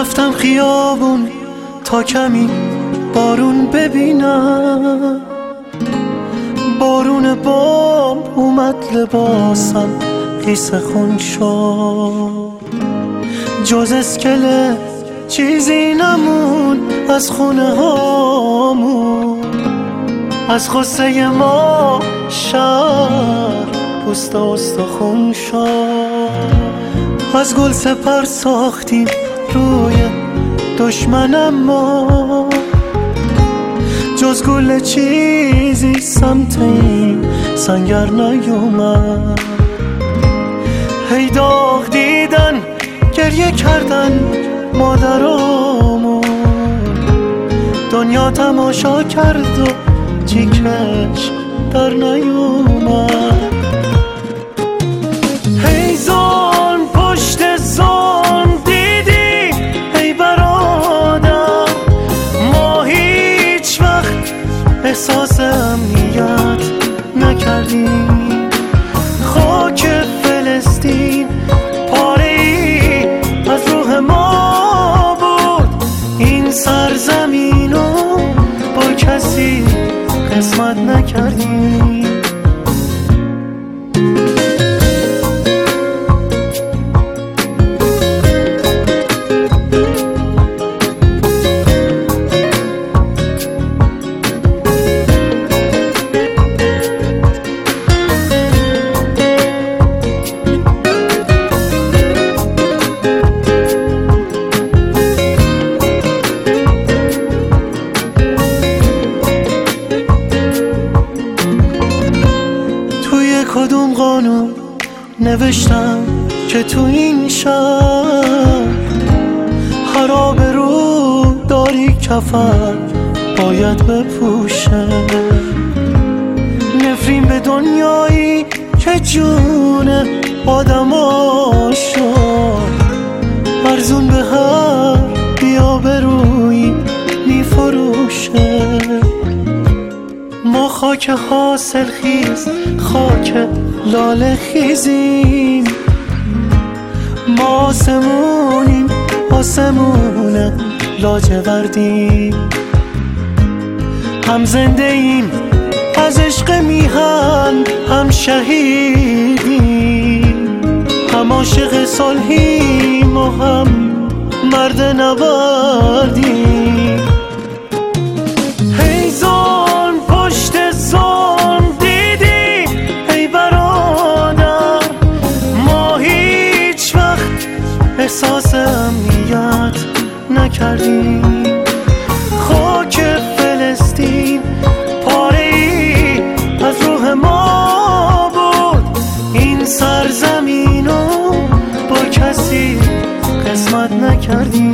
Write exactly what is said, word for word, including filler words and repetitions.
رفتم خیابون تا کمی بارون ببینم، بارون بام اومد لباسم قیس خون شد، جز اسکله چیزی نمون از خونه هامون، از غصه ما شهر پوست استخون شد، از گل سپر ساختیم روی دشمنم ما، جز گل چیزی سمت این سنگر نیومد، هی داغ دیدن گریه کردن مادرامون، دنیا تماشا کرد و چیکش در نیومد، هی ظلم پشت ظلم دیدی ای برادر، ما هیچ وقت احساس امنیت نکردیم، خاک فلسطین پاره ای از روح ما بود، این سرزمینو با کسی قسمت نکردیم. کدوم قانون نوشتم که تو این شهر خراب رو داری کفن باید بپوشه، نفرین به دنیایی که جون آدما شد، ارزون به هر بی‌آبرویی میفروشه، ما خاک حاصل خیز خاک لاله خیزیم، ما آسمونیم آسمون لاجوردیم، هم زنده ایم از عشق میهن، هم شهیدیم، هم عاشق صلحیم و هم مرد نبردیم، هی ظلم پشت ظلم دیدی ای برادر، ما هیچ وقت احساس امنیت نکردیم، خاک فلسطین پاره ای از روح ما بود، این سرزمینو با کسی قسمت نکردیم.